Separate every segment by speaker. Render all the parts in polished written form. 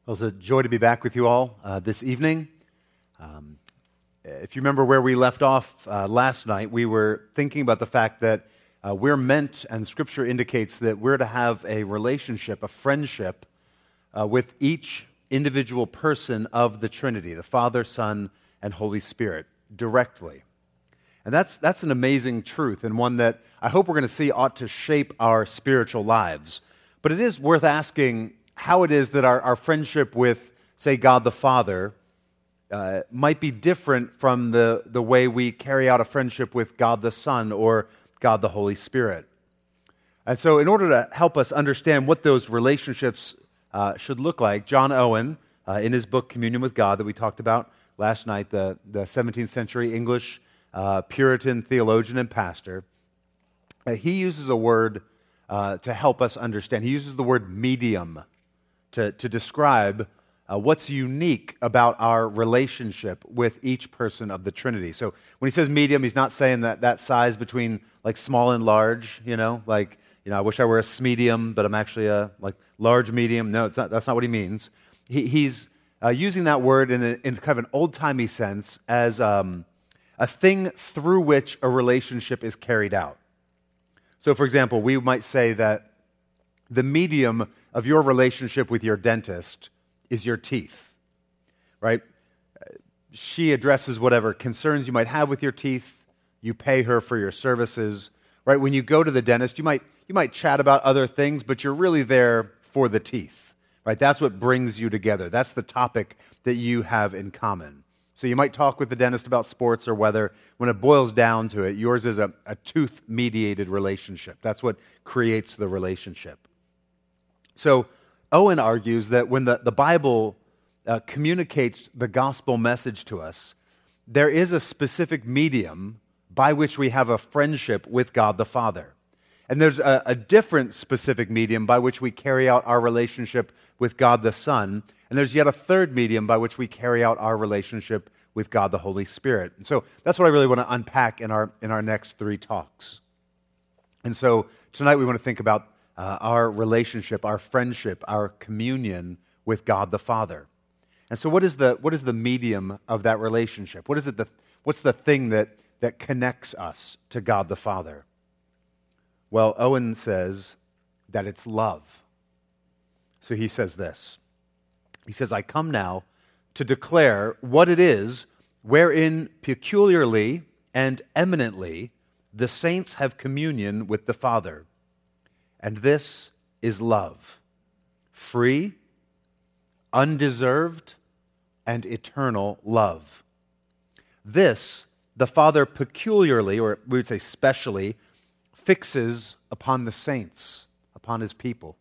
Speaker 1: Well, it's a joy to be back with you all this evening. If you remember where we left off last night, we were thinking about the fact that we're meant, and Scripture indicates that we're to have a relationship, a friendship, with each individual person of the Trinity, the Father, Son, and Holy Spirit, directly. And that's an amazing truth, and one that I hope we're going to see ought to shape our spiritual lives. But it is worth asking how it is that our friendship with, say, God the Father might be different from the way we carry out a friendship with God the Son or God the Holy Spirit. And so in order to help us understand what those relationships should look like, John Owen, in his book Communion with God that we talked about last night, the 17th century English Puritan theologian and pastor, he uses a word to help us understand. He uses the word medium to describe what's unique about our relationship with each person of the Trinity. So when he says medium, he's not saying that size between like small and large, I wish I were a smedium, but I'm actually a large medium. No, it's not. That's not what he means. He's using that word in kind of an old-timey sense as a thing through which a relationship is carried out. So, for example, we might say that the medium of your relationship with your dentist is your teeth, right? She addresses whatever concerns you might have with your teeth. You pay her for your services, right? When you go to the dentist, you might chat about other things, but you're really there for the teeth, right? That's what brings you together. That's the topic that you have in common. So you might talk with the dentist about sports or weather. When it boils down to it, yours is a tooth-mediated relationship. That's what creates the relationship. So Owen argues that when the Bible communicates the gospel message to us, there is a specific medium by which we have a friendship with God the Father. And there's a different specific medium by which we carry out our relationship with God the Son. And there's yet a third medium by which we carry out our relationship with God the Holy Spirit. And so that's what I really want to unpack in our next three talks. And so tonight we want to think about our relationship, our friendship, our communion with God the Father. And so what is the medium of that relationship? What's the thing that connects us to God the Father? Well, Owen says that it's love. So he says this. He says, I come now to declare what it is wherein peculiarly and eminently the saints have communion with the Father. And this is love, free, undeserved, and eternal love. This the Father peculiarly, or we would say specially, fixes upon the saints, upon His people.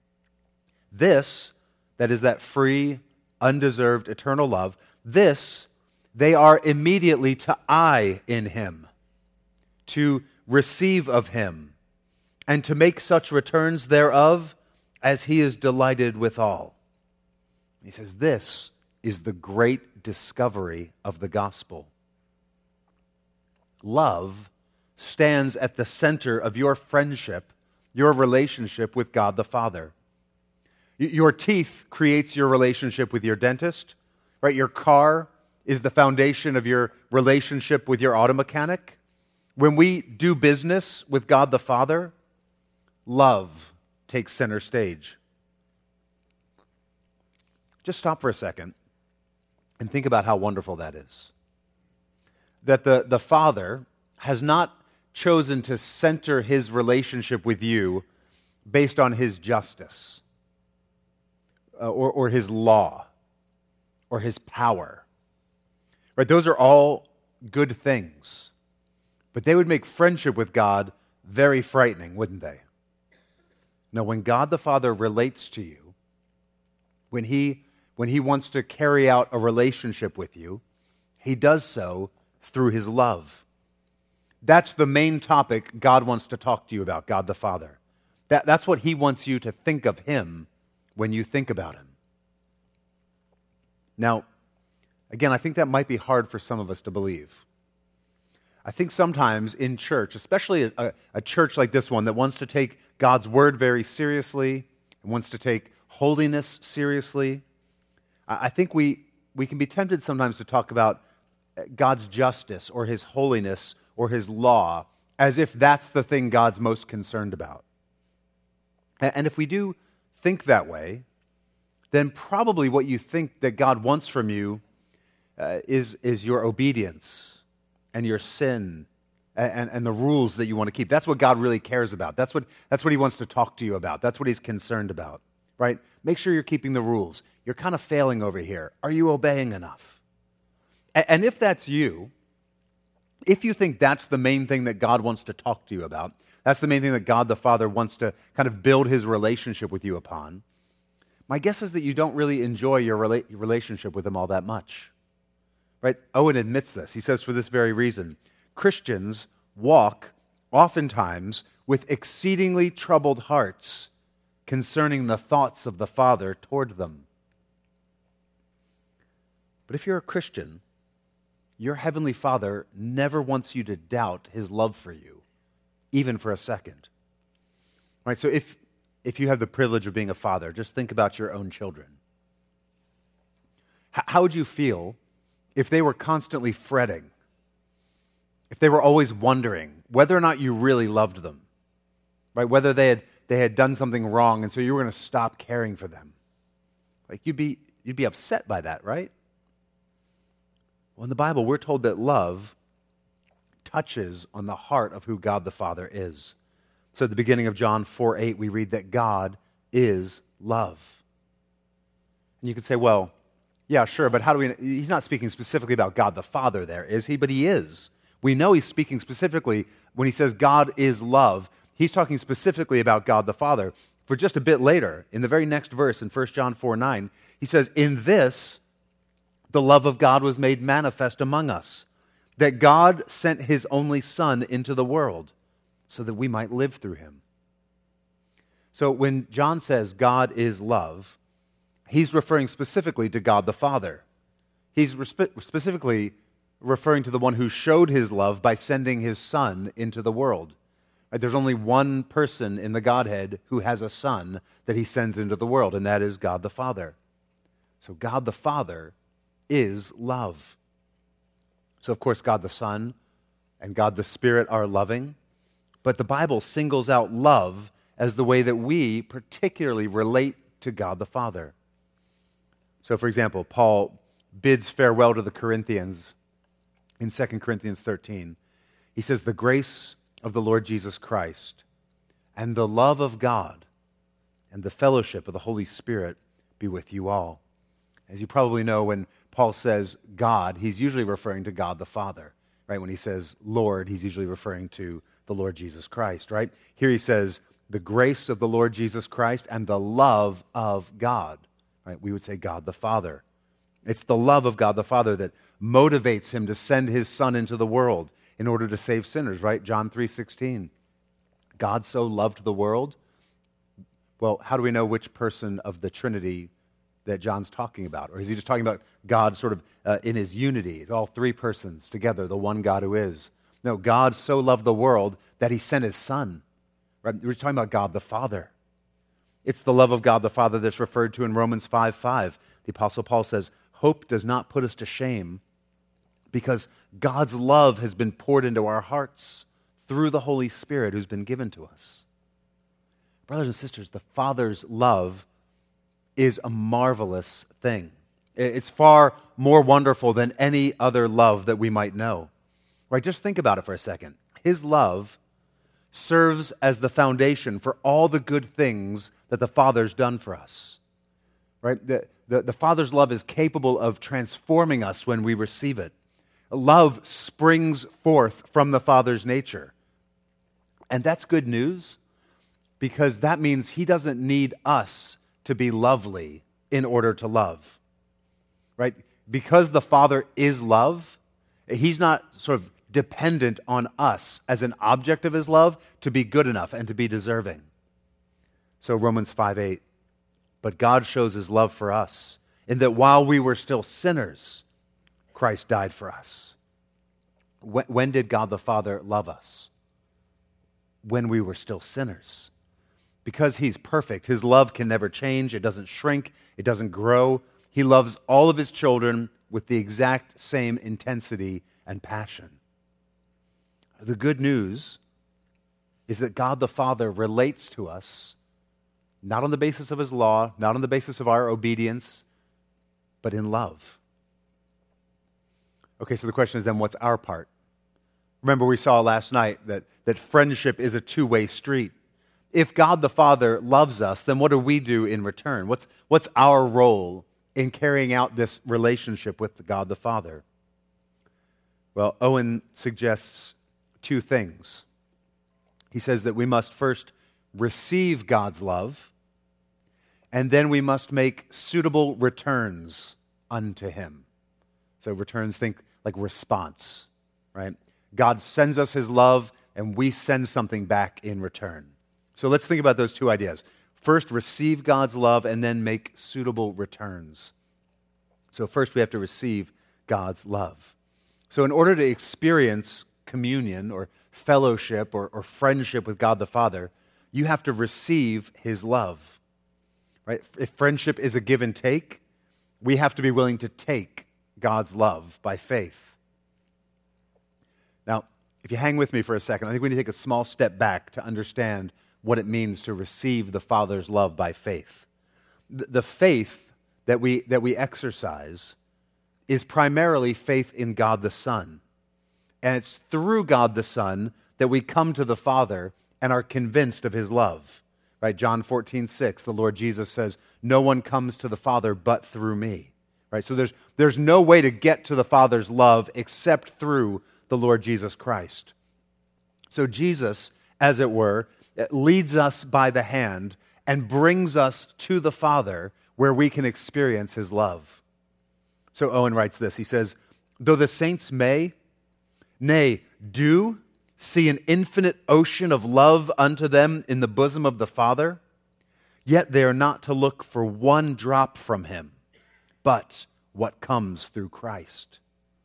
Speaker 1: This, that is that free, undeserved, eternal love, this they are immediately to eye in Him, to receive of Him, and to make such returns thereof as He is delighted withal. He says, this is the great discovery of the gospel. Love stands at the center of your friendship, your relationship with God the Father. Your teeth creates your relationship with your dentist, right? Your car is the foundation of your relationship with your auto mechanic. When we do business with God the Father, love takes center stage. Just stop for a second and think about how wonderful that is. That the Father has not chosen to center His relationship with you based on His justice or His law or His power. Right? Those are all good things. But they would make friendship with God very frightening, wouldn't they? No, when God the Father relates to you, when He wants to carry out a relationship with you, He does so through His love. That's the main topic God wants to talk to you about, God the Father. That's what He wants you to think of Him when you think about Him. Now, again, I think that might be hard for some of us to believe. I think sometimes in church, especially a church like this one that wants to take God's Word very seriously, and wants to take holiness seriously, I think we can be tempted sometimes to talk about God's justice or his holiness or his law as if that's the thing God's most concerned about. And if we do think that way, then probably what you think that God wants from you is your obedience and your sin and the rules that you want to keep. That's what God really cares about. That's what he wants to talk to you about. That's what he's concerned about, right? Make sure you're keeping the rules. You're kind of failing over here. Are you obeying enough? And if that's you, if you think that's the main thing that God wants to talk to you about, that's the main thing that God the Father wants to kind of build his relationship with you upon, my guess is that you don't really enjoy your relationship with him all that much. Right? Owen admits this. He says, for this very reason, Christians walk oftentimes with exceedingly troubled hearts concerning the thoughts of the Father toward them. But if you're a Christian, your Heavenly Father never wants you to doubt his love for you, even for a second. Right? So if you have the privilege of being a father, just think about your own children. How would you feel if they were constantly fretting, if they were always wondering whether or not you really loved them, right? Whether they had done something wrong, and so you were going to stop caring for them? Like you'd be upset by that, right? Well, in the Bible, we're told that love touches on the heart of who God the Father is. So at the beginning of John 4:8, we read that God is love. And you could say, well, yeah, sure, but how do we... He's not speaking specifically about God the Father there, is he? But he is. We know he's speaking specifically when he says God is love. He's talking specifically about God the Father. For just a bit later, in the very next verse in 1 John 4:9, he says, in this, the love of God was made manifest among us, that God sent his only Son into the world so that we might live through him. So when John says God is love, he's referring specifically to God the Father. He's specifically referring to the one who showed his love by sending his Son into the world. Right? There's only one person in the Godhead who has a Son that he sends into the world, and that is God the Father. So God the Father is love. So of course God the Son and God the Spirit are loving, but the Bible singles out love as the way that we particularly relate to God the Father. So for example, Paul bids farewell to the Corinthians in 2 Corinthians 13. He says, the grace of the Lord Jesus Christ and the love of God and the fellowship of the Holy Spirit be with you all. As you probably know, when Paul says God, he's usually referring to God the Father, right? When he says Lord, he's usually referring to the Lord Jesus Christ, right? Here he says the grace of the Lord Jesus Christ and the love of God, right? We would say God the Father. It's the love of God the Father that motivates him to send his Son into the world in order to save sinners, right? John 3:16. God so loved the world. Well, how do we know which person of the Trinity that John's talking about? Or is he just talking about God sort of in his unity, all three persons together, the one God who is? No, God so loved the world that he sent his Son. Right? We're talking about God the Father. It's the love of God the Father that's referred to in Romans 5:5. The Apostle Paul says, hope does not put us to shame because God's love has been poured into our hearts through the Holy Spirit who's been given to us. Brothers and sisters, the Father's love is a marvelous thing. It's far more wonderful than any other love that we might know. Right? Just think about it for a second. His love serves as the foundation for all the good things that the Father's done for us. Right? The Father's love is capable of transforming us when we receive it. Love springs forth from the Father's nature. And that's good news because that means he doesn't need us to be lovely in order to love. Right? Because the Father is love, he's not sort of dependent on us as an object of his love to be good enough and to be deserving. So Romans 5:8, but God shows his love for us in that while we were still sinners, Christ died for us. When did God the Father love us? When we were still sinners. Because he's perfect, his love can never change, it doesn't shrink, it doesn't grow. He loves all of his children with the exact same intensity and passion. The good news is that God the Father relates to us not on the basis of his law, not on the basis of our obedience, but in love. Okay, so the question is then, what's our part? Remember, we saw last night that friendship is a two-way street. If God the Father loves us, then what do we do in return? What's our role in carrying out this relationship with God the Father? Well, Owen suggests two things. He says that we must first receive God's love, and then we must make suitable returns unto him. So returns, think like response, right? God sends us his love, and we send something back in return. So let's think about those two ideas. First, receive God's love, and then make suitable returns. So first, we have to receive God's love. So in order to experience communion or fellowship or friendship with God the Father, you have to receive his love, right? If friendship is a give and take, we have to be willing to take God's love by faith. Now, if you hang with me for a second, I think we need to take a small step back to understand what it means to receive the Father's love by faith. The faith that we exercise is primarily faith in God the Son. And it's through God the Son that we come to the Father and are convinced of his love. Right? John 14:6, the Lord Jesus says, "No one comes to the Father but through me." Right? So there's no way to get to the Father's love except through the Lord Jesus Christ. So Jesus, as it were, leads us by the hand and brings us to the Father where we can experience his love. So Owen writes this. He says, "Though the saints may, nay, do see an infinite ocean of love unto them in the bosom of the Father, yet they are not to look for one drop from him, but what comes through Christ."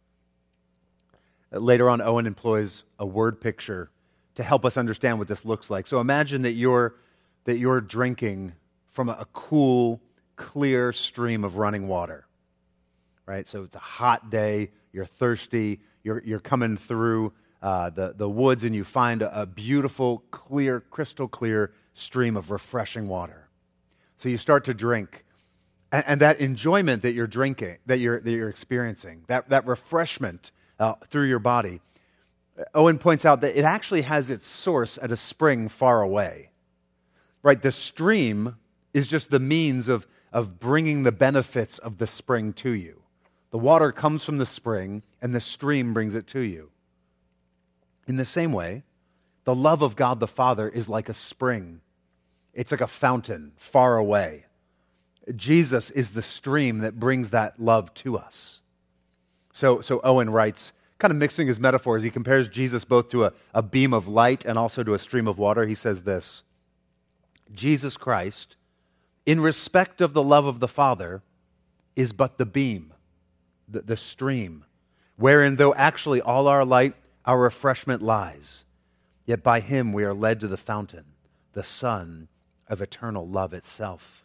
Speaker 1: Later on, Owen employs a word picture to help us understand what this looks like. So imagine that you're drinking from a cool, clear stream of running water. Right? So it's a hot day, you're thirsty, you're coming through the woods, and you find a beautiful, clear, crystal clear stream of refreshing water. So you start to drink, and that enjoyment that you're drinking, that you're experiencing, that refreshment through your body, Owen points out that it actually has its source at a spring far away. Right? The stream is just the means of bringing the benefits of the spring to you. The water comes from the spring, and the stream brings it to you. In the same way, the love of God the Father is like a spring. It's like a fountain far away. Jesus is the stream that brings that love to us. So Owen writes, kind of mixing his metaphors, he compares Jesus both to a beam of light and also to a stream of water. He says this, "Jesus Christ, in respect of the love of the Father, is but the beam, the stream, wherein though actually all our light, our refreshment lies. Yet by him we are led to the fountain, the Son of eternal love itself."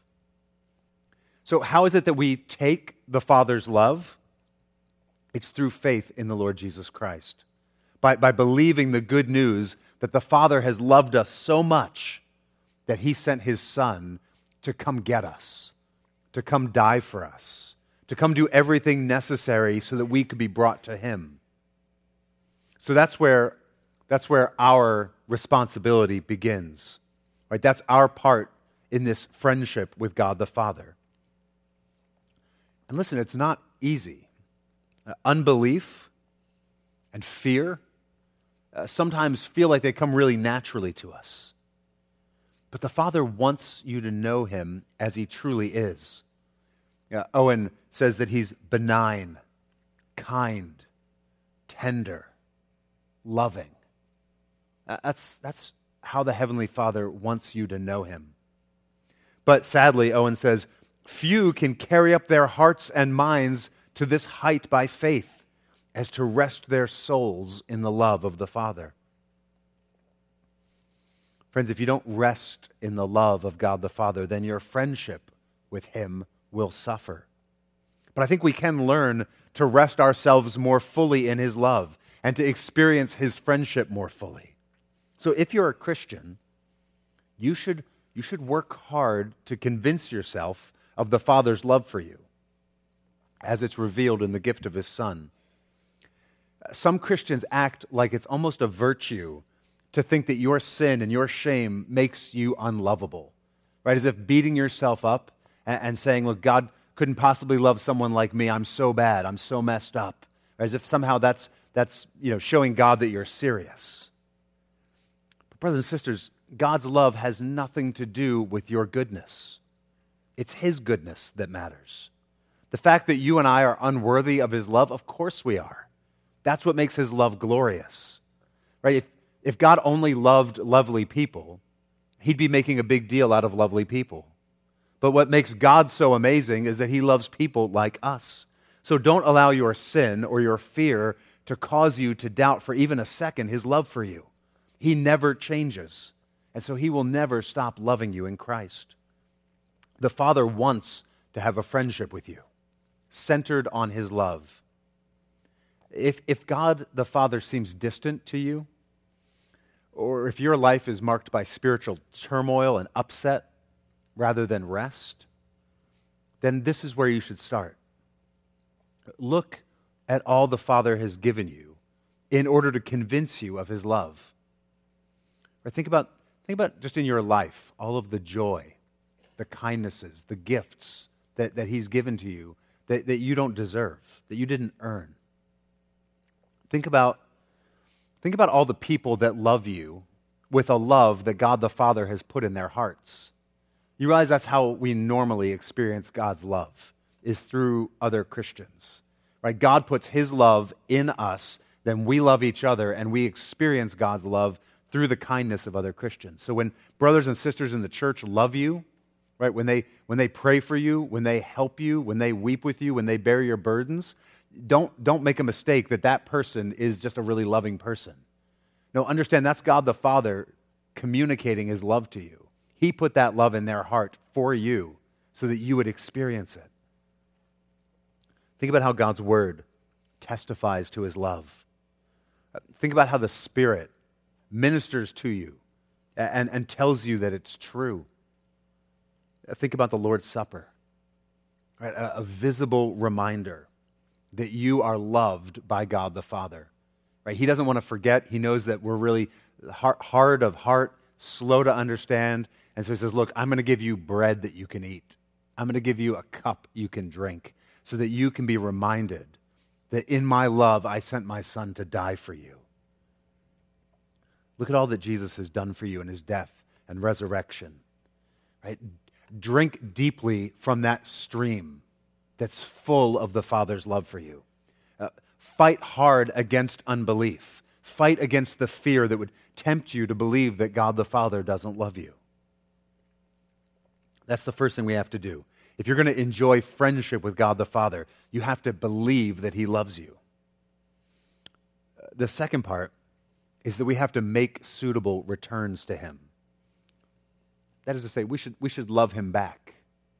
Speaker 1: So how is it that we take the Father's love? It's through faith in the Lord Jesus Christ. By believing the good news that the Father has loved us so much that he sent his Son to come get us, to come die for us, to come do everything necessary so that we could be brought to him. So that's where our responsibility begins. Right? That's our part in this friendship with God the Father. And listen, it's not easy. Unbelief and fear sometimes feel like they come really naturally to us. But the Father wants you to know him as he truly is. Owen says that he's benign, kind, tender, loving. That's how the Heavenly Father wants you to know him. But sadly, Owen says, few can carry up their hearts and minds to this height by faith, as to rest their souls in the love of the Father. Friends, if you don't rest in the love of God the Father, then your friendship with him will suffer. But I think we can learn to rest ourselves more fully in his love and to experience his friendship more fully. So if you're a Christian, you should work hard to convince yourself of the Father's love for you as it's revealed in the gift of his Son. Some Christians act like it's almost a virtue to think that your sin and your shame makes you unlovable, right? As if beating yourself up and saying, look, God couldn't possibly love someone like me. I'm so bad. I'm so messed up. As if somehow that's showing God that you're serious. But brothers and sisters, God's love has nothing to do with your goodness. It's his goodness that matters. The fact that you and I are unworthy of his love, of course we are. That's what makes his love glorious. Right? If God only loved lovely people, he'd be making a big deal out of lovely people. But what makes God so amazing is that he loves people like us. So don't allow your sin or your fear to cause you to doubt for even a second his love for you. He never changes. And so he will never stop loving you in Christ. The Father wants to have a friendship with you, centered on his love. If God the Father seems distant to you, or if your life is marked by spiritual turmoil and upset rather than rest, then this is where you should start. Look at all the Father has given you in order to convince you of his love. Or think about just in your life, all of the joy, the kindnesses, the gifts that he's given to you that you don't deserve, that you didn't earn. Think about all the people that love you with a love that God the Father has put in their hearts. You realize that's how we normally experience God's love, is through other Christians. Right? God puts his love in us, then we love each other, and we experience God's love through the kindness of other Christians. So when brothers and sisters in the church love you, right, when they pray for you, when they help you, when they weep with you, when they bear your burdens, don't make a mistake that person is just a really loving person. No, understand that's God the Father communicating his love to you. He put that love in their heart for you so that you would experience it. Think about how God's word testifies to his love. Think about how the Spirit ministers to you and tells you that it's true. Think about the Lord's Supper, right? A visible reminder that you are loved by God the Father. Right? He doesn't want to forget. He knows that we're really hard of heart, slow to understand. And so he says, look, I'm going to give you bread that you can eat. I'm going to give you a cup you can drink so that you can be reminded that in my love I sent my Son to die for you. Look at all that Jesus has done for you in his death and resurrection. Right? Drink deeply from that stream that's full of the Father's love for you. Fight hard against unbelief. Fight against the fear that would tempt you to believe that God the Father doesn't love you. That's the first thing we have to do. If you're going to enjoy friendship with God the Father, you have to believe that he loves you. The second part is that we have to make suitable returns to him. That is to say, we should love him back.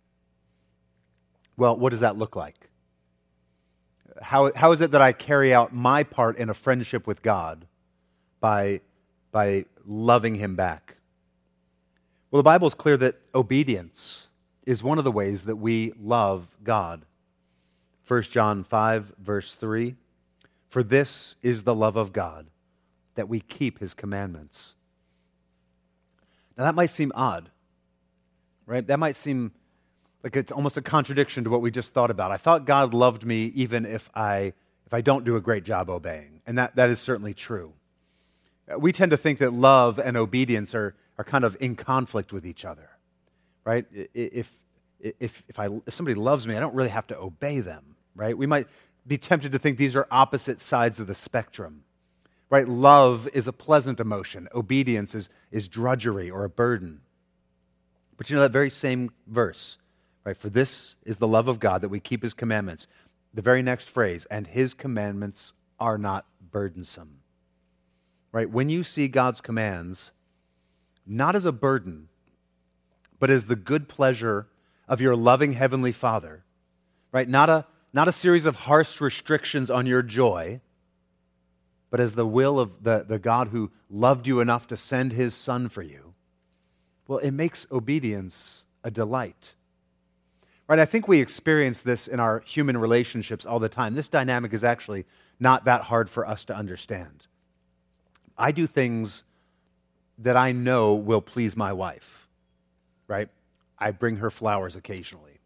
Speaker 1: Well, what does that look like? How is it that I carry out my part in a friendship with God by loving him back? Well, the Bible is clear that obedience is one of the ways that we love God. 1 John 5, verse 3, "For this is the love of God, that we keep his commandments." Now that might seem odd, right? That might seem like it's almost a contradiction to what we just thought about. I thought God loved me even if I don't do a great job obeying. And that is certainly true. We tend to think that love and obedience are kind of in conflict with each other. Right? If somebody loves me, I don't really have to obey them. Right? We might be tempted to think these are opposite sides of the spectrum. Right? Love is a pleasant emotion. Obedience is drudgery or a burden. But you know that very same verse, right? "For this is the love of God, that we keep his commandments." The very next phrase, "and his commandments are not burdensome." Right? When you see God's commands, not as a burden, but as the good pleasure of your loving heavenly Father, right? Not not a series of harsh restrictions on your joy, but as the will of the God who loved you enough to send his Son for you, well, it makes obedience a delight. Right? I think we experience this in our human relationships all the time. This dynamic is actually not that hard for us to understand. I do things that I know will please my wife, right? I bring her flowers occasionally.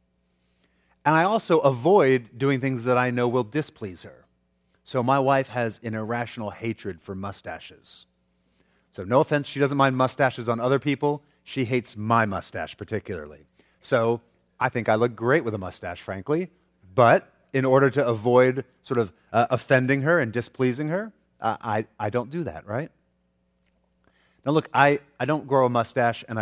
Speaker 1: And I also avoid doing things that I know will displease her. So my wife has an irrational hatred for mustaches. So no offense, she doesn't mind mustaches on other people. She hates my mustache particularly. So I think I look great with a mustache, frankly. But in order to avoid sort of offending her and displeasing her, I don't do that, right? Now look, I don't grow a mustache and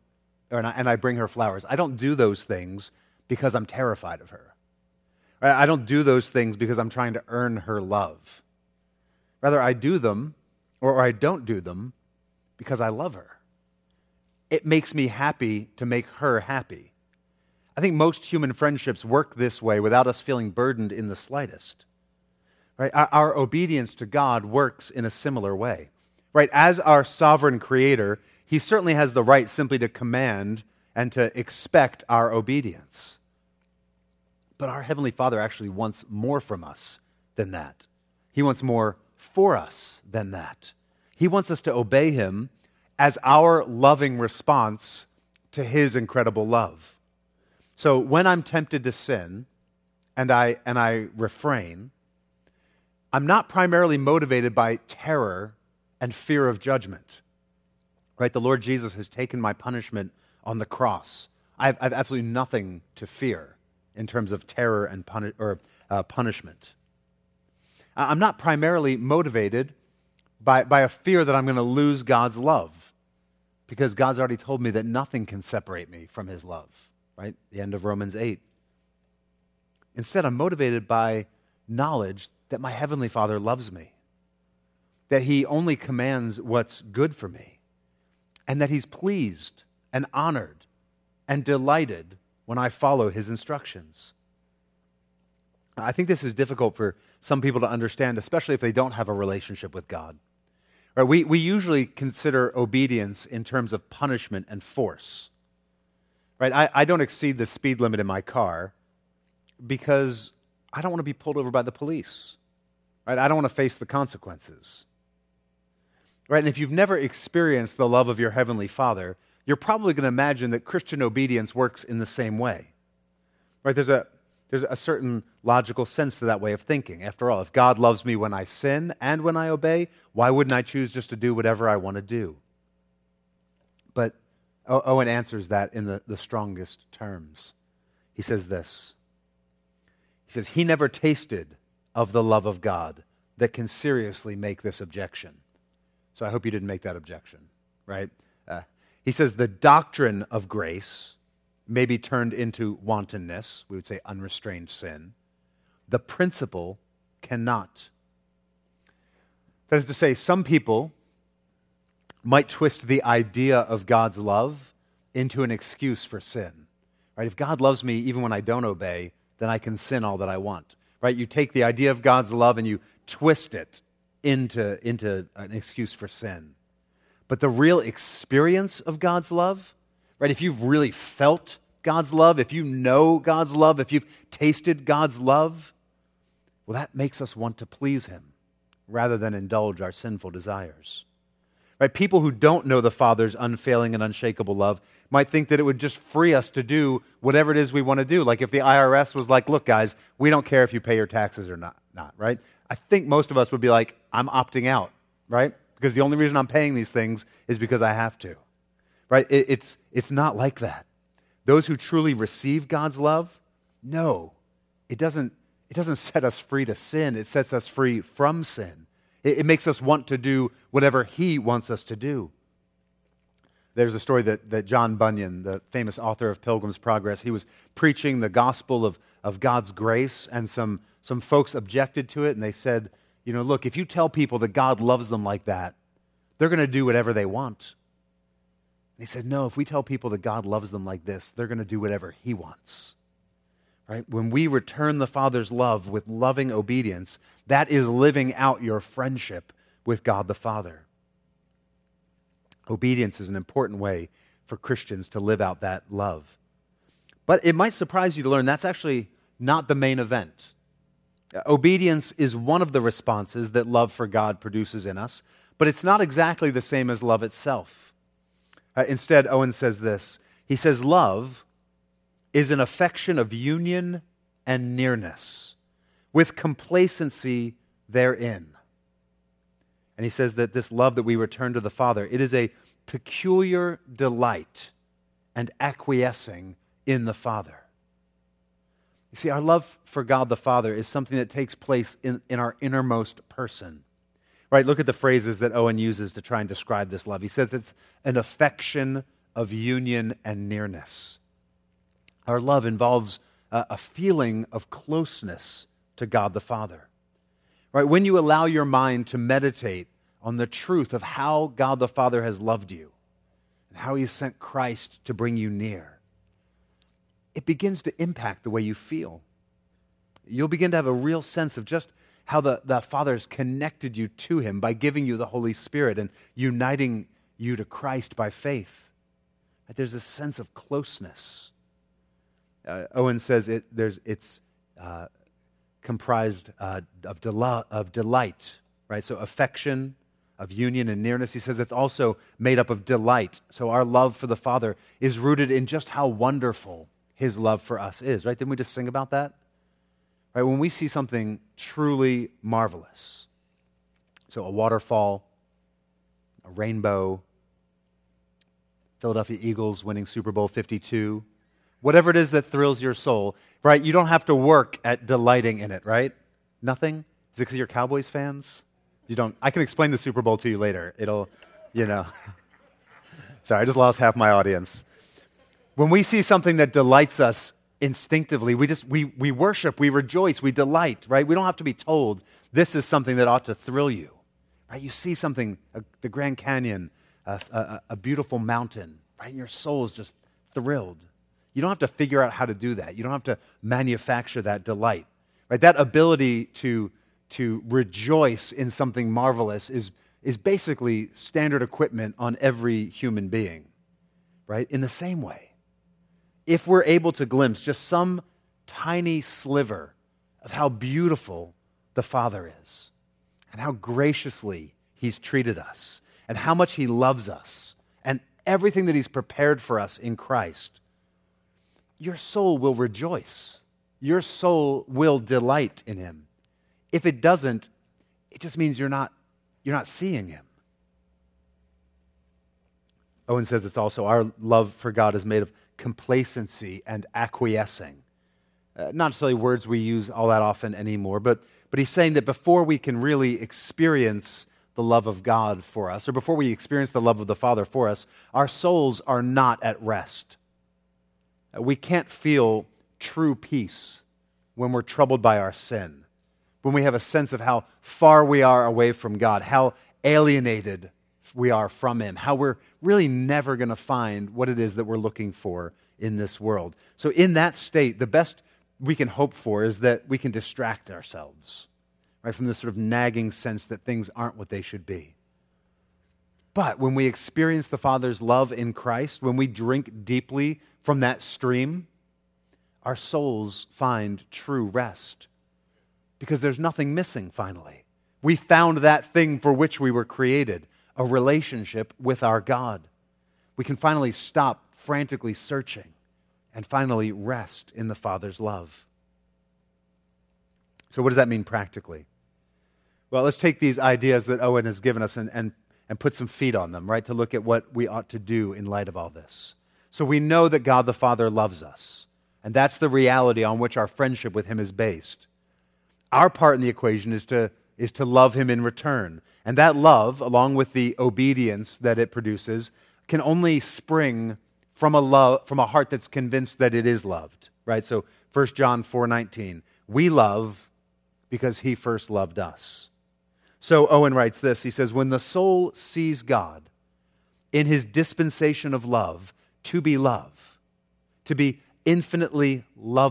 Speaker 1: I bring her flowers. I don't do those things because I'm terrified of her. Right? I don't do those things because I'm trying to earn her love. Rather, I do them, or I don't do them, because I love her. It makes me happy to make her happy. I think most human friendships work this way without us feeling burdened in the slightest. Right? Our obedience to God works in a similar way. Right? As our sovereign creator, he certainly has the right simply to command and to expect our obedience. But our Heavenly Father actually wants more from us than that. He wants more for us than that. He wants us to obey him as our loving response to his incredible love. So when I'm tempted to sin and I refrain, I'm not primarily motivated by terror and fear of judgment. Right? The Lord Jesus has taken my punishment on the cross. I have absolutely nothing to fear in terms of terror and punishment. I'm not primarily motivated by a fear that I'm going to lose God's love, because God's already told me that nothing can separate me from his love, right? The end of Romans 8. Instead, I'm motivated by knowledge that my Heavenly Father loves me, that he only commands what's good for me, and that he's pleased and honored and delighted when I follow his instructions. I think this is difficult for some people to understand, especially if they don't have a relationship with God. Right? We usually consider obedience in terms of punishment and force. Right? I don't exceed the speed limit in my car because I don't want to be pulled over by the police. Right? I don't want to face the consequences. Right? And if you've never experienced the love of your Heavenly Father, you're probably going to imagine that Christian obedience works in the same way. Right? There's a certain logical sense to that way of thinking. After all, if God loves me when I sin and when I obey, why wouldn't I choose just to do whatever I want to do? But Owen answers that in the strongest terms. He says this. He says, he never tasted of the love of God that can seriously make this objection. So I hope you didn't make that objection, right? He says the doctrine of grace may be turned into wantonness, we would say unrestrained sin. The principle cannot. That is to say, some people might twist the idea of God's love into an excuse for sin. Right? If God loves me even when I don't obey, then I can sin all that I want. Right? You take the idea of God's love and you twist it into an excuse for sin. But the real experience of God's love, right? If you've really felt God's love, if you know God's love, if you've tasted God's love, well, that makes us want to please him rather than indulge our sinful desires. Right? People who don't know the Father's unfailing and unshakable love might think that it would just free us to do whatever it is we want to do. Like if the IRS was like, look, guys, we don't care if you pay your taxes or not, right? I think most of us would be like, I'm opting out, right? Because the only reason I'm paying these things is because I have to. Right? It's not like that. Those who truly receive God's love, no, it doesn't set us free to sin. It sets us free from sin. It makes us want to do whatever he wants us to do. There's a story that John Bunyan, the famous author of Pilgrim's Progress, he was preaching the gospel of God's grace, and some folks objected to it, and they said, you know, look, if you tell people that God loves them like that, they're going to do whatever they want. And he said, no, if we tell people that God loves them like this, they're going to do whatever he wants. right? When we return the Father's love with loving obedience, that is living out your friendship with God the Father. Obedience is an important way for Christians to live out that love. But it might surprise you to learn that's actually not the main event. Obedience is one of the responses that love for God produces in us, but it's not exactly the same as love itself. Instead, Owen says this. He says, love is an affection of union and nearness, with complacency therein. And he says that this love that we return to the Father, it is a peculiar delight and acquiescing in the Father. You see, our love for God the Father is something that takes place in our innermost person. Right? Look at the phrases that Owen uses to try and describe this love. He says it's an affection of union and nearness. Our love involves a feeling of closeness to God the Father. Right? When you allow your mind to meditate on the truth of how God the Father has loved you and how He has sent Christ to bring you near, it begins to impact the way you feel. You'll begin to have a real sense of just how the Father has connected you to Him by giving you the Holy Spirit and uniting you to Christ by faith. There's a sense of closeness. Owen says it's comprised of delight, right? So affection, of union and nearness. He says it's also made up of delight. So our love for the Father is rooted in just how wonderful His love for us is, right? Didn't we just sing about that? Right? When we see something truly marvelous, so a waterfall, a rainbow, Philadelphia Eagles winning Super Bowl 52, whatever it is that thrills your soul, right? You don't have to work at delighting in it, right? Nothing? Is it because you're Cowboys fans? You don't. I can explain the Super Bowl to you later. It'll, Sorry, I just lost half my audience. When we see something that delights us instinctively, we worship, we rejoice, we delight, right? We don't have to be told this is something that ought to thrill you, right? You see something, the Grand Canyon, a beautiful mountain, right? And your soul is just thrilled. You don't have to figure out how to do that. You don't have to manufacture that delight, right? That ability to rejoice in something marvelous is basically standard equipment on every human being, right? In the same way, if we're able to glimpse just some tiny sliver of how beautiful the Father is and how graciously He's treated us and how much He loves us and everything that He's prepared for us in Christ, your soul will rejoice. Your soul will delight in Him. If it doesn't, it just means you're not seeing Him. Owen says it's also our love for God is made of complacency and acquiescing. Not necessarily words we use all that often anymore, but he's saying that before we can really experience the love of God for us, or before we experience the love of the Father for us, our souls are not at rest. We can't feel true peace when we're troubled by our sin, when we have a sense of how far we are away from God, how alienated we are from Him, how we're really never going to find what it is that we're looking for in this world. So in that state, the best we can hope for is that we can distract ourselves, right, from this sort of nagging sense that things aren't what they should be. But when we experience the Father's love in Christ, when we drink deeply from that stream, our souls find true rest because there's nothing missing finally. We found that thing for which we were created, a relationship with our God. We can finally stop frantically searching and finally rest in the Father's love. So what does that mean practically? Well, let's take these ideas that Owen has given us and put some feet on them, right, to look at what we ought to do in light of all this. So we know that God the Father loves us, and that's the reality on which our friendship with Him is based. Our part in the equation is to love Him in return. And that love, along with the obedience that it produces, can only spring from a heart that's convinced that it is loved. Right? So 1 John 4:19, we love because He first loved us. So Owen writes this, he says, when the soul sees God in His dispensation of love to be love, to be infinitely lovely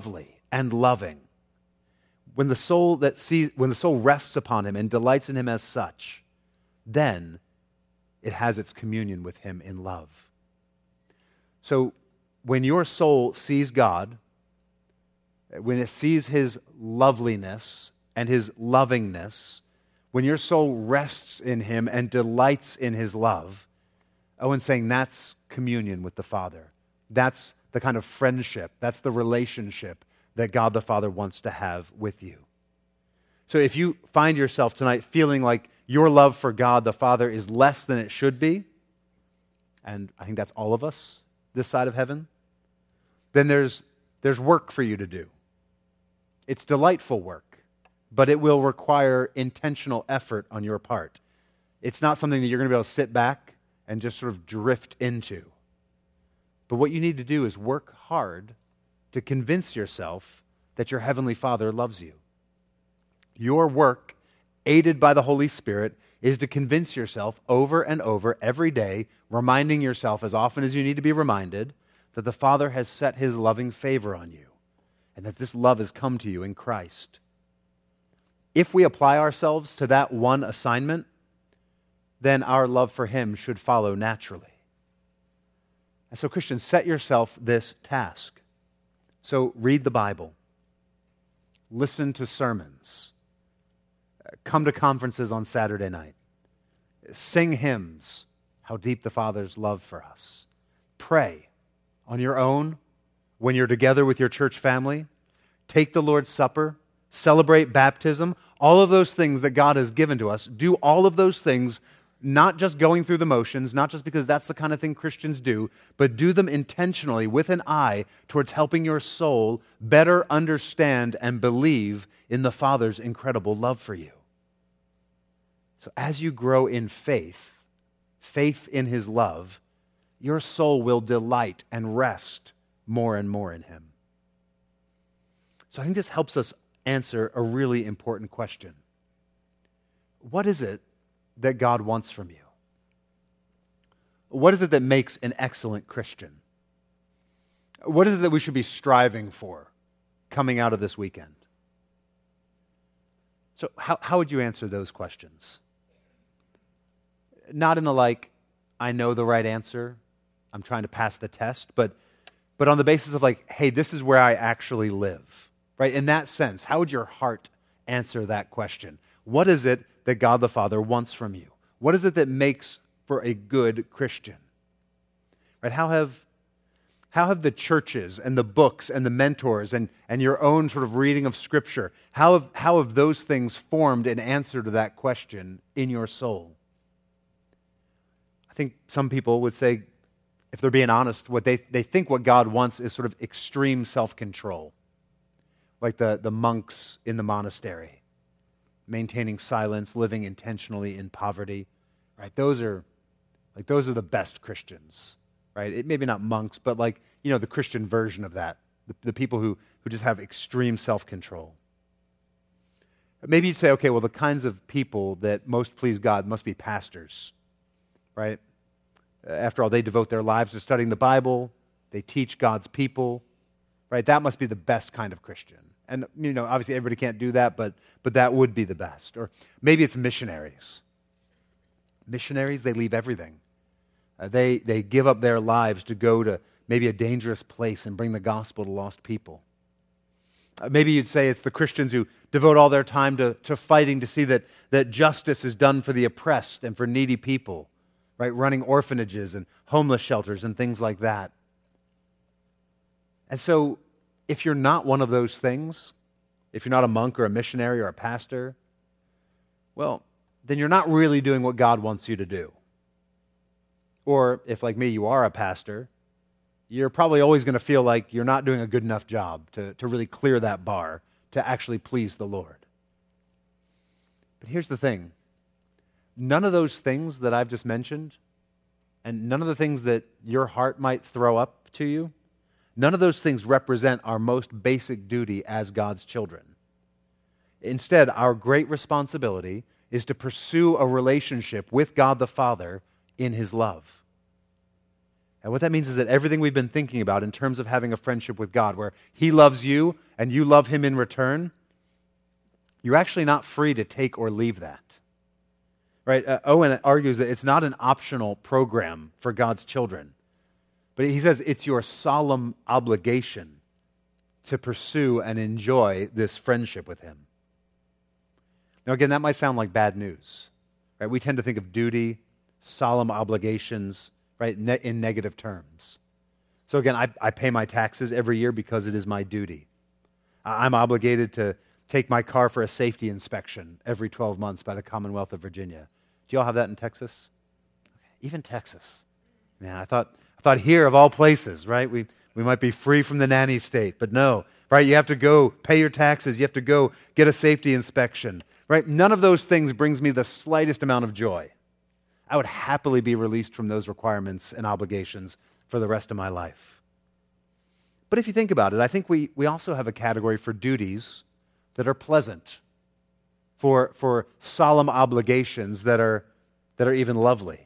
Speaker 1: and loving. When the soul rests upon him and delights in him as such, then it has its communion with him in love. So when your soul sees God, when it sees his loveliness and his lovingness, when your soul rests in him and delights in his love, Owen's saying that's communion with the Father. That's the kind of friendship, that's the relationship that God the Father wants to have with you. So if you find yourself tonight feeling like your love for God the Father is less than it should be, and I think that's all of us this side of heaven, then there's work for you to do. It's delightful work, but it will require intentional effort on your part. It's not something that you're going to be able to sit back and just sort of drift into. But what you need to do is work hard to convince yourself that your Heavenly Father loves you. Your work, aided by the Holy Spirit, is to convince yourself over and over every day, reminding yourself as often as you need to be reminded, that the Father has set his loving favor on you and that this love has come to you in Christ. If we apply ourselves to that one assignment, then our love for him should follow naturally. And so, Christians, set yourself this task. So, read the Bible. Listen to sermons. Come to conferences on Saturday night. Sing hymns, how deep the Father's love for us. Pray on your own when you're together with your church family. Take the Lord's Supper. Celebrate baptism. All of those things that God has given to us. Do all of those things, not just going through the motions, not just because that's the kind of thing Christians do, but do them intentionally with an eye towards helping your soul better understand and believe in the Father's incredible love for you. So as you grow in faith in his love, your soul will delight and rest more and more in him. So I think this helps us answer a really important question. What is it that God wants from you? What is it that makes an excellent Christian? What is it that we should be striving for coming out of this weekend? So how would you answer those questions? Not in the I know the right answer, I'm trying to pass the test, but on the basis of hey, this is where I actually live, right? In that sense, how would your heart answer that question? What is it that God the Father wants from you? What is it that makes for a good Christian? Right? How have the churches and the books and the mentors and your own sort of reading of Scripture, how have those things formed an answer to that question in your soul? I think some people would say, if they're being honest, what they think what God wants is sort of extreme self-control, like the monks in the monastery, maintaining silence, living intentionally in poverty. Right? Those are the best Christians. Right? Maybe not monks, but the Christian version of that. The people who just have extreme self-control. Maybe you'd say, okay, well, the kinds of people that most please God must be pastors. Right? After all, they devote their lives to studying the Bible. They teach God's people. Right? That must be the best kind of Christian. And, obviously everybody can't do that, but that would be the best. Or maybe it's missionaries. Missionaries, they leave everything. They give up their lives to go to maybe a dangerous place and bring the gospel to lost people. Maybe you'd say it's the Christians who devote all their time to fighting to see that justice is done for the oppressed and for needy people, right? Running orphanages and homeless shelters and things like that. And so, if you're not one of those things, if you're not a monk or a missionary or a pastor, well, then you're not really doing what God wants you to do. Or if, like me, you are a pastor, you're probably always going to feel like you're not doing a good enough job to really clear that bar to actually please the Lord. But here's the thing. None of those things that I've just mentioned, and none of the things that your heart might throw up to you, none of those things represent our most basic duty as God's children. Instead, our great responsibility is to pursue a relationship with God the Father in his love. And what that means is that everything we've been thinking about in terms of having a friendship with God, where He loves you and you love Him in return, you're actually not free to take or leave that. Right? Owen argues that it's not an optional program for God's children, but he says it's your solemn obligation to pursue and enjoy this friendship with Him. Now again, that might sound like bad news. Right? We tend to think of duty, solemn obligations, right, in negative terms. So again, I pay my taxes every year because it is my duty. I'm obligated to take my car for a safety inspection every 12 months by the Commonwealth of Virginia. Do you all have that in Texas? Even Texas. Man, I thought here of all places, right? We might be free from the nanny state, but no, right? You have to go pay your taxes. You have to go get a safety inspection, right? None of those things brings me the slightest amount of joy. I would happily be released from those requirements and obligations for the rest of my life. But if you think about it, I think we also have a category for duties that are pleasant, for solemn obligations that are even lovely.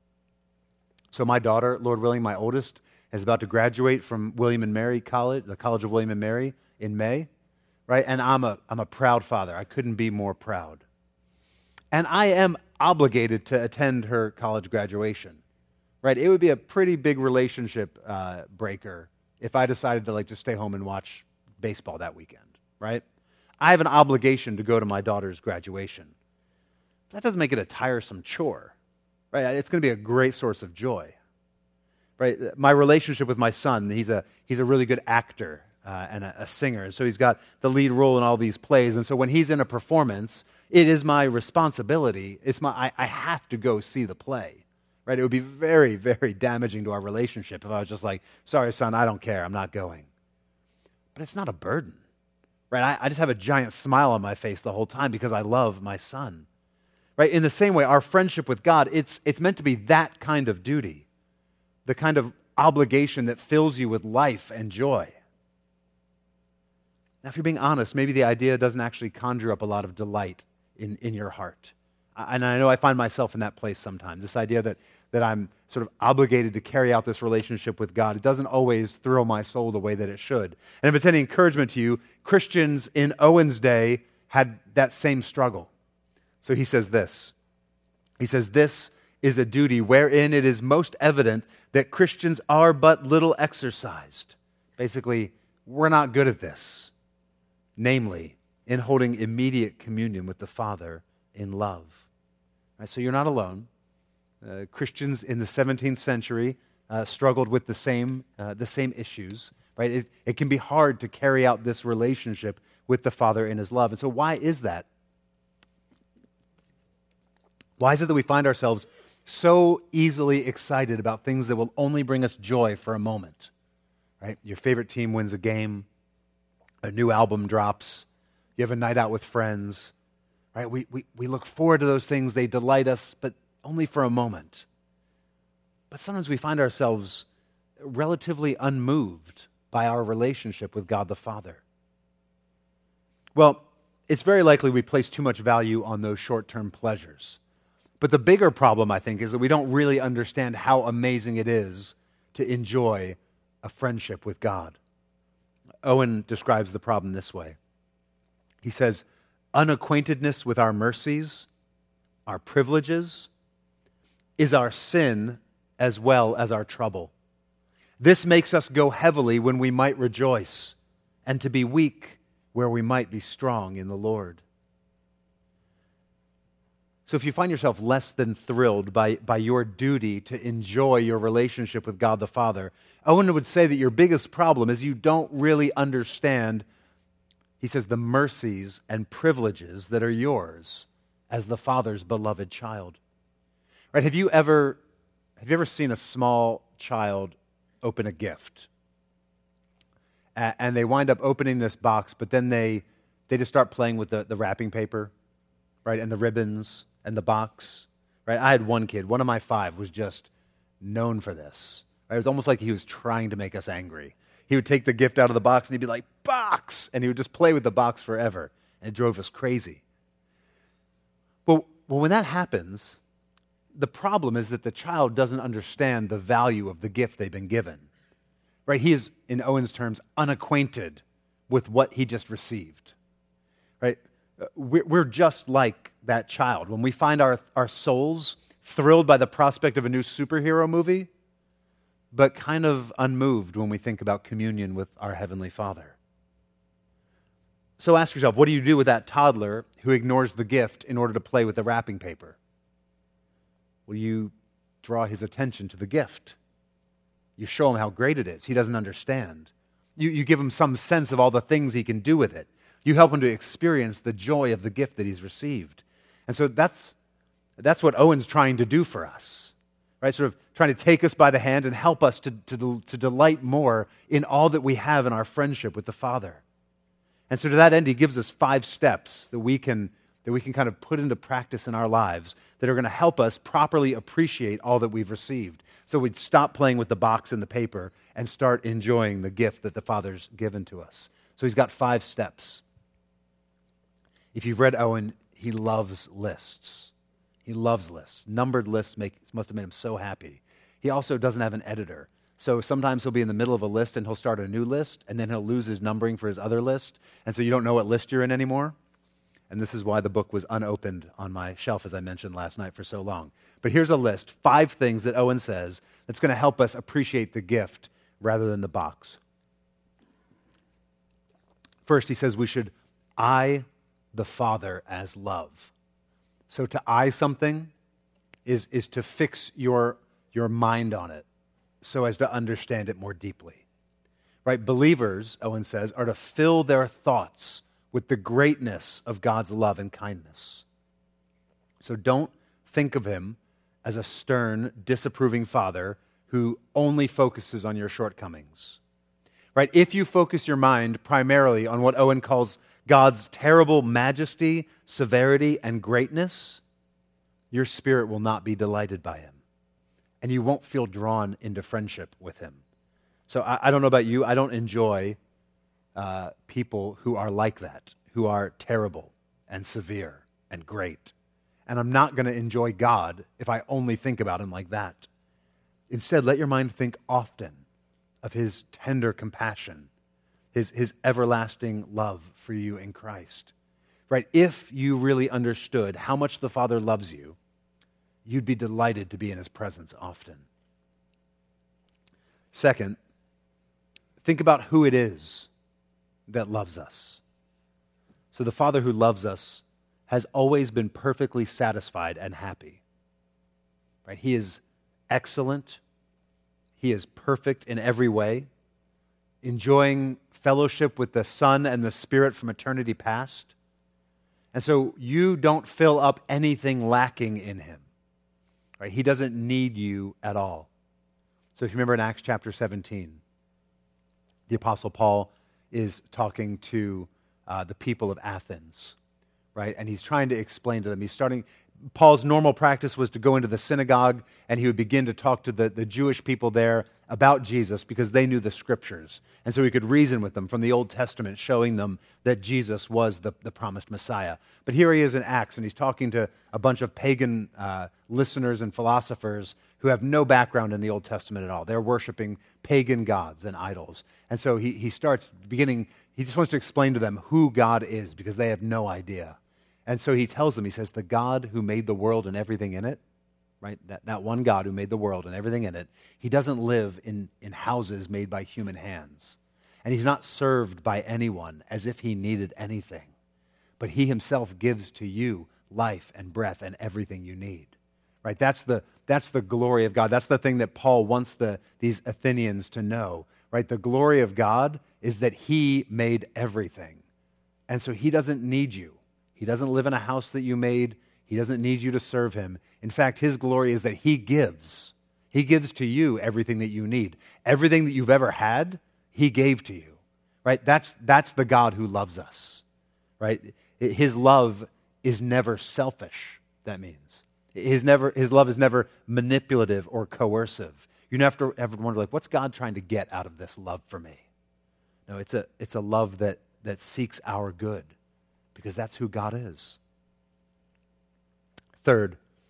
Speaker 1: So my daughter, Lord willing, my oldest, is about to graduate from William and Mary College, the College of William and Mary, in May, right? And I'm a proud father. I couldn't be more proud. And I am obligated to attend her college graduation, right? It would be a pretty big relationship breaker if I decided to just stay home and watch baseball that weekend, right? I have an obligation to go to my daughter's graduation. That doesn't make it a tiresome chore, right? It's going to be a great source of joy, right? My relationship with my son, he's a really good actor and a singer, and so he's got the lead role in all these plays, and so when he's in a performance, it is my responsibility. I have to go see the play, right? It would be very, very damaging to our relationship if I was just like, sorry, son, I don't care, I'm not going. But it's not a burden, right? I just have a giant smile on my face the whole time because I love my son, right? In the same way, our friendship with God, it's meant to be that kind of duty, the kind of obligation that fills you with life and joy. Now, if you're being honest, maybe the idea doesn't actually conjure up a lot of delight in your heart. And I know I find myself in that place sometimes, this idea that I'm sort of obligated to carry out this relationship with God. It doesn't always thrill my soul the way that it should. And if it's any encouragement to you, Christians in Owen's day had that same struggle. So he says this. He says, "This is a duty wherein it is most evident that Christians are but little exercised." Basically, we're not good at this. Namely, in holding immediate communion with the Father in love. Right, so you're not alone. Christians in the 17th century struggled with the same issues. Right? It can be hard to carry out this relationship with the Father in His love. And so why is that? Why is it that we find ourselves so easily excited about things that will only bring us joy for a moment? Right? Your favorite team wins a game, a new album drops, you have a night out with friends, right? We look forward to those things, they delight us, but only for a moment. But sometimes we find ourselves relatively unmoved by our relationship with God the Father. Well, it's very likely we place too much value on those short-term pleasures. But the bigger problem, I think, is that we don't really understand how amazing it is to enjoy a friendship with God. Owen describes the problem this way. He says, "Unacquaintedness with our mercies, our privileges, is our sin as well as our trouble. This makes us go heavily when we might rejoice, and to be weak where we might be strong in the Lord." So if you find yourself less than thrilled by your duty to enjoy your relationship with God the Father, Owen would say that your biggest problem is you don't really understand, he says, the mercies and privileges that are yours as the Father's beloved child. Right? Have you ever seen a small child open a gift? And they wind up opening this box, but then they just start playing with the wrapping paper, right, and the ribbons and the box, right? I had one kid, one of my 5, was just known for this. Right? It was almost like he was trying to make us angry. He would take the gift out of the box and he'd be like, "Box!" And he would just play with the box forever. And it drove us crazy. Well, when that happens, the problem is that the child doesn't understand the value of the gift they've been given. Right? He is, in Owen's terms, unacquainted with what he just received. Right? We're just like that child. When we find our souls thrilled by the prospect of a new superhero movie, but kind of unmoved when we think about communion with our Heavenly Father. So ask yourself, what do you do with that toddler who ignores the gift in order to play with the wrapping paper? Will you draw his attention to the gift? You show him how great it is. He doesn't understand. You give him some sense of all the things he can do with it. You help him to experience the joy of the gift that he's received. And so that's what Owen's trying to do for us, right? Sort of trying to take us by the hand and help us to delight more in all that we have in our friendship with the Father. And so to that end, he gives us 5 steps that we can kind of put into practice in our lives that are going to help us properly appreciate all that we've received. So we'd stop playing with the box and the paper and start enjoying the gift that the Father's given to us. So he's got 5 steps. If you've read Owen, he loves lists. He loves lists. Numbered lists must have made him so happy. He also doesn't have an editor. So sometimes he'll be in the middle of a list and he'll start a new list, and then he'll lose his numbering for his other list, and so you don't know what list you're in anymore. And this is why the book was unopened on my shelf, as I mentioned last night, for so long. But here's a list, 5 things that Owen says that's going to help us appreciate the gift rather than the box. First, he says we should eye the Father as love. So to eye something is to fix your mind on it so as to understand it more deeply. Right? Believers, Owen says, are to fill their thoughts with the greatness of God's love and kindness. So don't think of him as a stern, disapproving father who only focuses on your shortcomings. Right? If you focus your mind primarily on what Owen calls God's terrible majesty, severity, and greatness, your spirit will not be delighted by him. And you won't feel drawn into friendship with him. So I don't know about you, I don't enjoy people who are like that, who are terrible and severe and great. And I'm not going to enjoy God if I only think about him like that. Instead, let your mind think often of his tender compassion, his everlasting love for you in Christ. Right? If you really understood how much the Father loves you, you'd be delighted to be in his presence often. Second, think about who it is that loves us. So the Father who loves us has always been perfectly satisfied and happy. Right? He is excellent. He is perfect in every way, enjoying fellowship with the Son and the Spirit from eternity past. And so you don't fill up anything lacking in him. Right? He doesn't need you at all. So if you remember in Acts chapter 17, the Apostle Paul is talking to the people of Athens, right? And he's trying to explain to them. Paul's normal practice was to go into the synagogue and he would begin to talk to the Jewish people there about Jesus because they knew the Scriptures. And so he could reason with them from the Old Testament, showing them that Jesus was the promised Messiah. But here he is in Acts, and he's talking to a bunch of pagan listeners and philosophers who have no background in the Old Testament at all. They're worshiping pagan gods and idols. And so he starts beginning, he just wants to explain to them who God is because they have no idea. And so he tells them, he says, the God who made the world and everything in it, right? That one God who made the world and everything in it, he doesn't live in houses made by human hands. And he's not served by anyone as if he needed anything. But he himself gives to you life and breath and everything you need. Right? That's the glory of God. That's the thing that Paul wants these Athenians to know. Right? The glory of God is that he made everything. And so he doesn't need you. He doesn't live in a house that you made. He doesn't need you to serve him. In fact, his glory is that he gives. He gives to you everything that you need. Everything that you've ever had, he gave to you. Right? That's the God who loves us. Right? His love is never selfish, that means. His love is never manipulative or coercive. You never have to ever wonder, like, what's God trying to get out of this love for me? No, it's a love that seeks our good, because that's who God is. Third,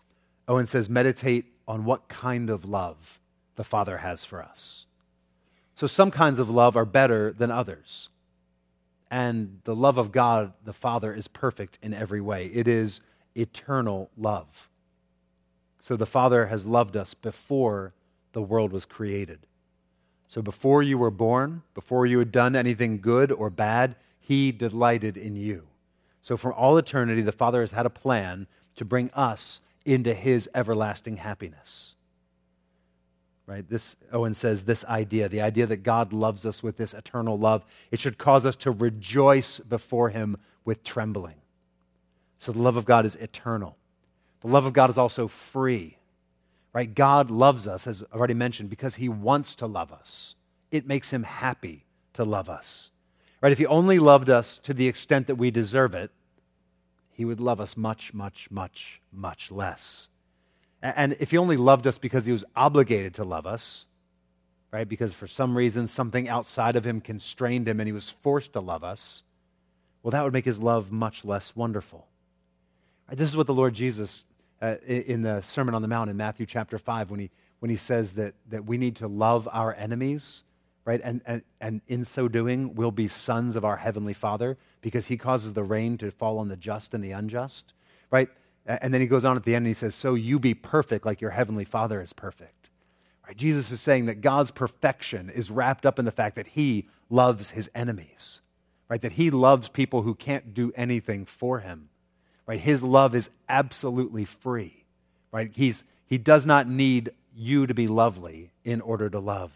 Speaker 1: Owen says, meditate on what kind of love the Father has for us. So some kinds of love are better than others. And the love of God, the Father, is perfect in every way. It is eternal love. So the Father has loved us before the world was created. So before you were born, before you had done anything good or bad, He delighted in you. So from all eternity, the Father has had a plan to bring us into His everlasting happiness. Right? Owen says this idea, the idea that God loves us with this eternal love, it should cause us to rejoice before Him with trembling. So the love of God is eternal. The love of God is also free. Right? God loves us, as I've already mentioned, because He wants to love us. It makes Him happy to love us. Right? If He only loved us to the extent that we deserve it, He would love us much, much, much, much less. And if He only loved us because He was obligated to love us, right? Because for some reason something outside of Him constrained Him and He was forced to love us, well, that would make His love much less wonderful. Right? This is what the Lord Jesus, in the Sermon on the Mount in Matthew chapter 5, when he says that we need to love our enemies, right? And in so doing, we'll be sons of our Heavenly Father because He causes the rain to fall on the just and the unjust, right? And then He goes on at the end and He says, so you be perfect like your Heavenly Father is perfect. Right? Jesus is saying that God's perfection is wrapped up in the fact that He loves His enemies, right? That He loves people who can't do anything for Him, right? His love is absolutely free, right? He does not need you to be lovely in order to love.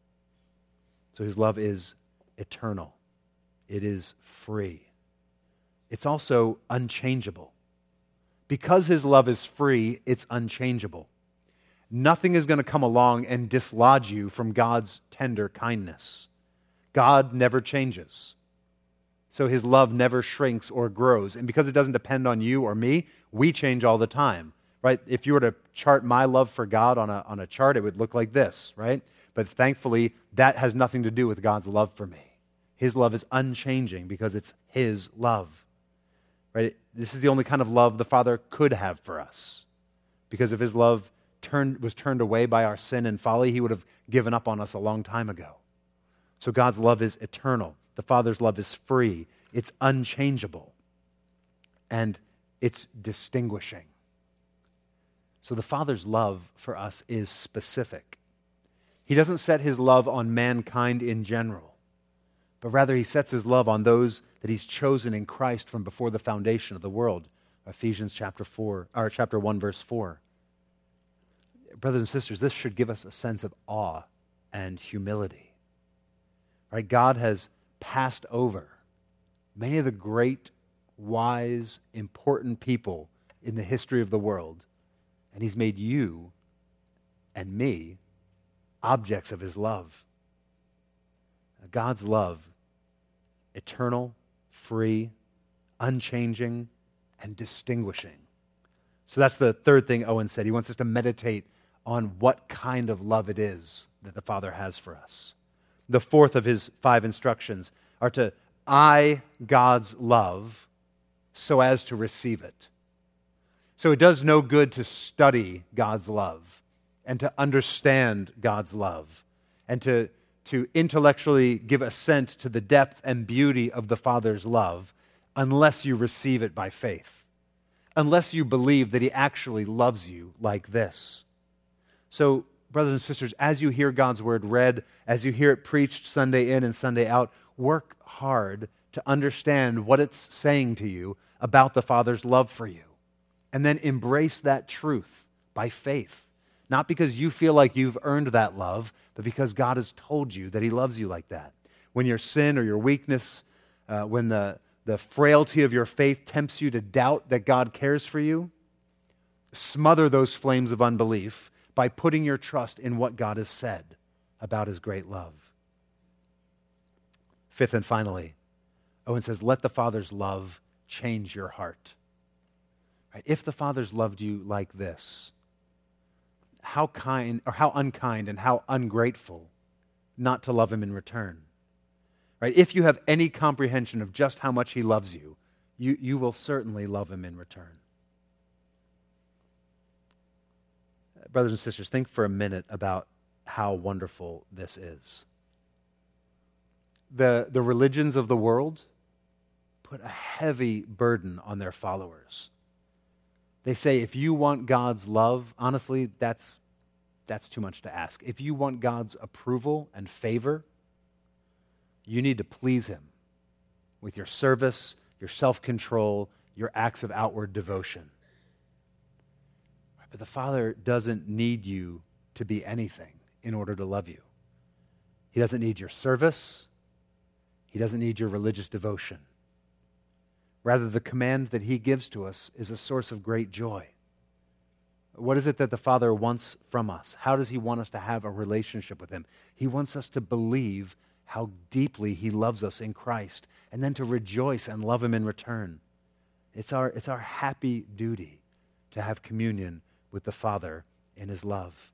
Speaker 1: So His love is eternal. It is free. It's also unchangeable. Because His love is free, it's unchangeable. Nothing is going to come along and dislodge you from God's tender kindness. God never changes. So His love never shrinks or grows. And because it doesn't depend on you or me, we change all the time, right? If you were to chart my love for God on a chart, it would look like this, right? But thankfully, that has nothing to do with God's love for me. His love is unchanging because it's His love. Right? This is the only kind of love the Father could have for us. Because if His love was turned away by our sin and folly, He would have given up on us a long time ago. So God's love is eternal. The Father's love is free. It's unchangeable. And it's distinguishing. So the Father's love for us is specific. He doesn't set His love on mankind in general, but rather He sets His love on those that He's chosen in Christ from before the foundation of the world. Ephesians chapter 1, verse 4. Brothers and sisters, this should give us a sense of awe and humility. Right? God has passed over many of the great, wise, important people in the history of the world, and He's made you and me objects of His love. God's love, eternal, free, unchanging, and distinguishing. So that's the third thing Owen said. He wants us to meditate on what kind of love it is that the Father has for us. The fourth of his 5 instructions are to eye God's love so as to receive it. So it does no good to study God's love and to understand God's love and to intellectually give assent to the depth and beauty of the Father's love unless you receive it by faith, unless you believe that He actually loves you like this. So, brothers and sisters, as you hear God's word read, as you hear it preached Sunday in and Sunday out, work hard to understand what it's saying to you about the Father's love for you. And then embrace that truth by faith. Not because you feel like you've earned that love, but because God has told you that He loves you like that. When your sin or your weakness, when the frailty of your faith tempts you to doubt that God cares for you, smother those flames of unbelief by putting your trust in what God has said about His great love. Fifth and finally, Owen says, let the Father's love change your heart. Right? If the Father's loved you like this, how kind or how unkind and how ungrateful not to love Him in return. Right? If you have any comprehension of just how much He loves you, you will certainly love Him in return. Brothers and sisters, think for a minute about how wonderful this is. The religions of the world put a heavy burden on their followers. They say, if you want God's love, honestly, that's too much to ask. If you want God's approval and favor, you need to please Him with your service, your self-control, your acts of outward devotion. But the Father doesn't need you to be anything in order to love you. He doesn't need your service. He doesn't need your religious devotion. Rather, the command that He gives to us is a source of great joy. What is it that the Father wants from us? How does He want us to have a relationship with Him? He wants us to believe how deeply He loves us in Christ, and then to rejoice and love Him in return. It's our happy duty to have communion with the Father in His love.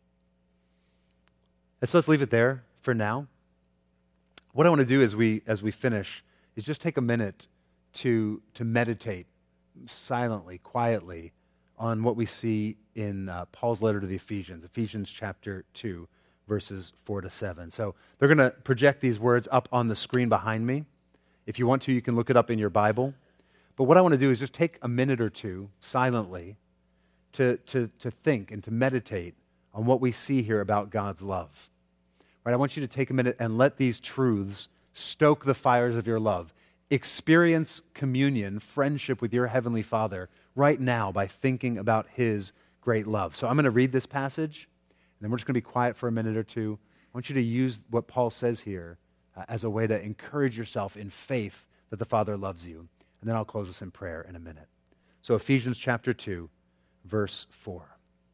Speaker 1: And so let's leave it there for now. What I want to do as we finish is just take a minute to meditate silently, quietly, on what we see in Paul's letter to the Ephesians chapter 2, verses 4 to 7. So they're going to project these words up on the screen behind me. If you want to, you can look it up in your Bible. But what I want to do is just take a minute or two silently to think and to meditate on what we see here about God's love. Right? I want you to take a minute and let these truths stoke the fires of your love. Experience communion, friendship with your Heavenly Father right now by thinking about His great love. So I'm going to read this passage, and then we're just going to be quiet for a minute or two. I want you to use what Paul says here as a way to encourage yourself in faith that the Father loves you. And then I'll close us in prayer in a minute. So Ephesians chapter 2, verse 4.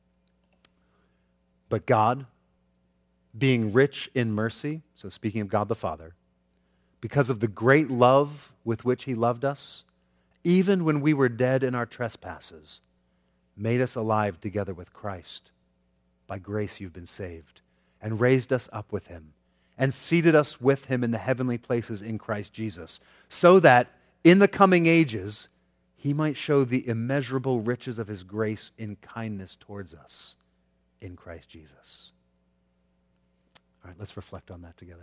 Speaker 1: But God, being rich in mercy, so speaking of God the Father, because of the great love with which He loved us, even when we were dead in our trespasses, made us alive together with Christ. By grace you've been saved, and raised us up with Him, and seated us with Him in the heavenly places in Christ Jesus, so that in the coming ages He might show the immeasurable riches of His grace in kindness towards us in Christ Jesus. All right, let's reflect on that together.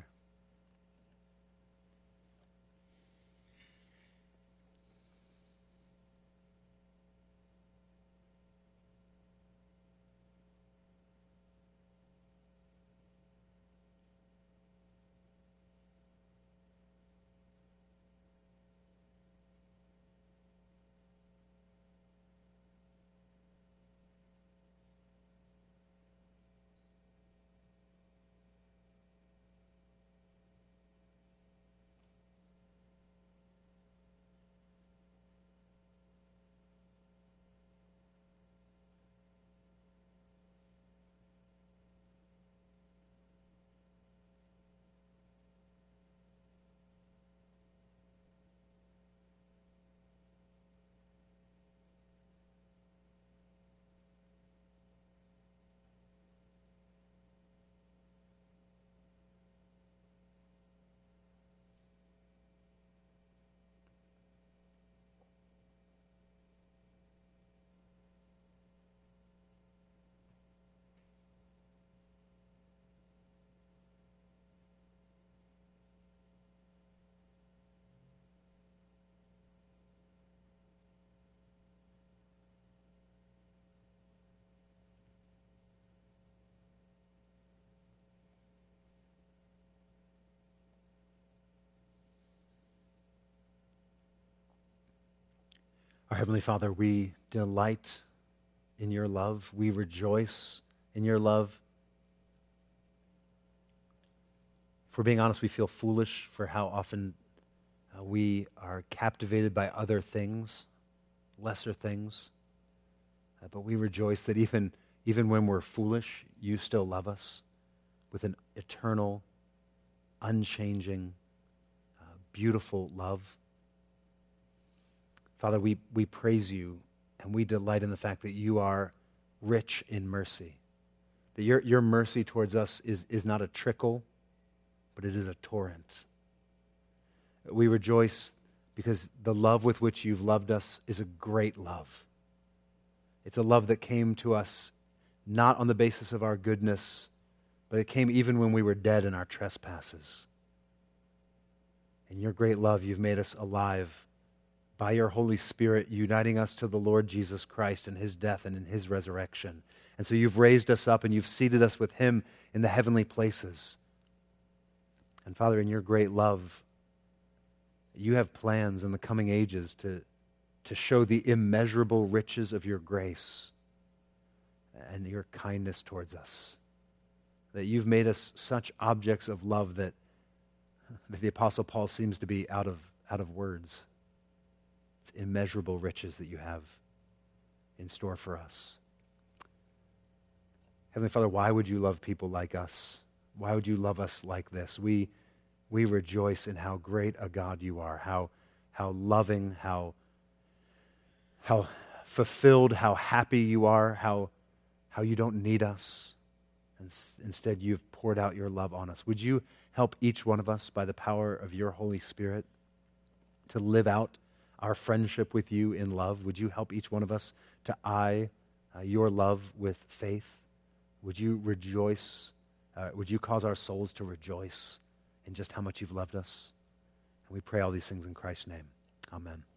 Speaker 1: Our Heavenly Father, we delight in your love. We rejoice in your love. If we're being honest, we feel foolish for how often we are captivated by other things, lesser things. But we rejoice that even when we're foolish, you still love us with an eternal, unchanging, beautiful love. Father, we praise you and we delight in the fact that you are rich in mercy. That your mercy towards us is not a trickle, but it is a torrent. We rejoice because the love with which you've loved us is a great love. It's a love that came to us not on the basis of our goodness, but it came even when we were dead in our trespasses. In your great love, you've made us alive by your Holy Spirit, uniting us to the Lord Jesus Christ in his death and in his resurrection. And so you've raised us up and you've seated us with him in the heavenly places. And Father, in your great love, you have plans in the coming ages to show the immeasurable riches of your grace and your kindness towards us. That you've made us such objects of love that the Apostle Paul seems to be out of words. It's immeasurable riches that you have in store for us. Heavenly Father, why would you love people like us? Why would you love us like this? We rejoice in how great a God you are, how loving, how fulfilled, how happy you are, how you don't need us. And instead, you've poured out your love on us. Would you help each one of us by the power of your Holy Spirit to live out our friendship with you in love? Would you help each one of us to eye your love with faith? Would you rejoice? Would you cause our souls to rejoice in just how much you've loved us? And we pray all these things in Christ's name. Amen.